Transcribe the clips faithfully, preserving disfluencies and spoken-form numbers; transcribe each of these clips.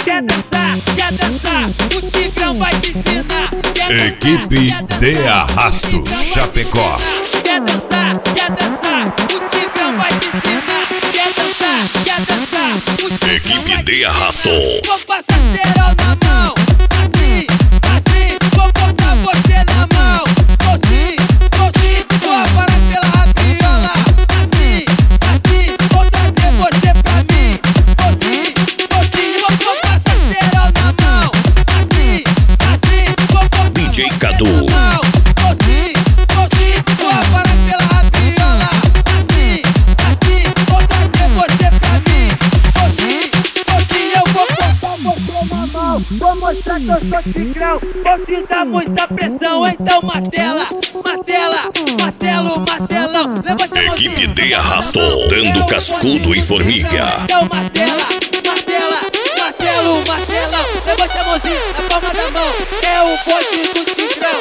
Quer dançar, quer dançar, o Tigrão vai te ensinar. Equipe de Arrasto Chapecó. Quer dançar, quer dançar, o Tigrão vai te ensinar. Quer dançar, quer dançar, o Tigrão Equipe vai te de Arrasto. Vou passar cerol na mão, assim, assim, vou botar você na mão. Vou sim, vou sim, vou aparar pela rabiola. Assim, assim, vou trazer você pra mim. Vou sim, vou sim, vou, vou passar cerol na mão. Assim, assim, vou botar D J você Cadu. na mão. Vou sim, vou sim, vou aparar pela rabiola. Assim, assim, vou trazer você pra mim. Vou sim, vou sim, eu vou botar você na mão. Vou mostrar que eu sou Tigrão. Vou te dar muita pressão, então martela, martela, martelo, martelão. Levanta a mãozinha. Equipe de Arrasto, dando cascudo em formiga. Então martela, martela, martelo, martelão. Levanta a mãozinha na palma da mão. É o bote do Tigrão.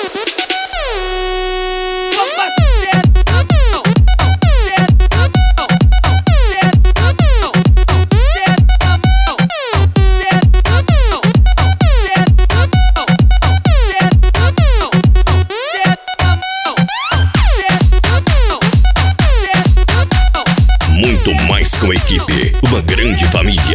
Vou passar cerol na mão, cerol na mão, cerol na mão, cerol na mão, cerol na mão, cerol na mão, cerol na mão, cerol na mão, cerol na mão. Muito mais com a equipe, uma grande família.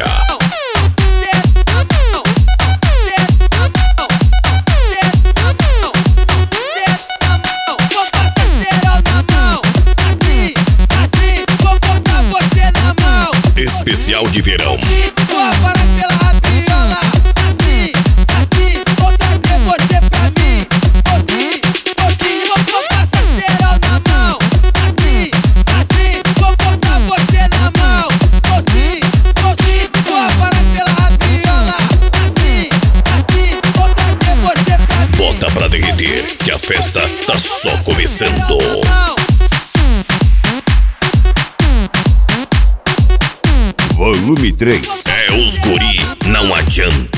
Especial de verão. Vou aparar pela rabiola. Assim, assim, vou trazer você pra mim. Vou sim, vou sim, vou, vou passar cerol na mão. Assim, assim, vou botar você na mão. Vou sim, vou sim, vou aparar pela rabiola. Assim, assim, vou trazer você pra mim. Bota pra derreter, que a festa tá só começando. Volume três. É os guri, não adianta.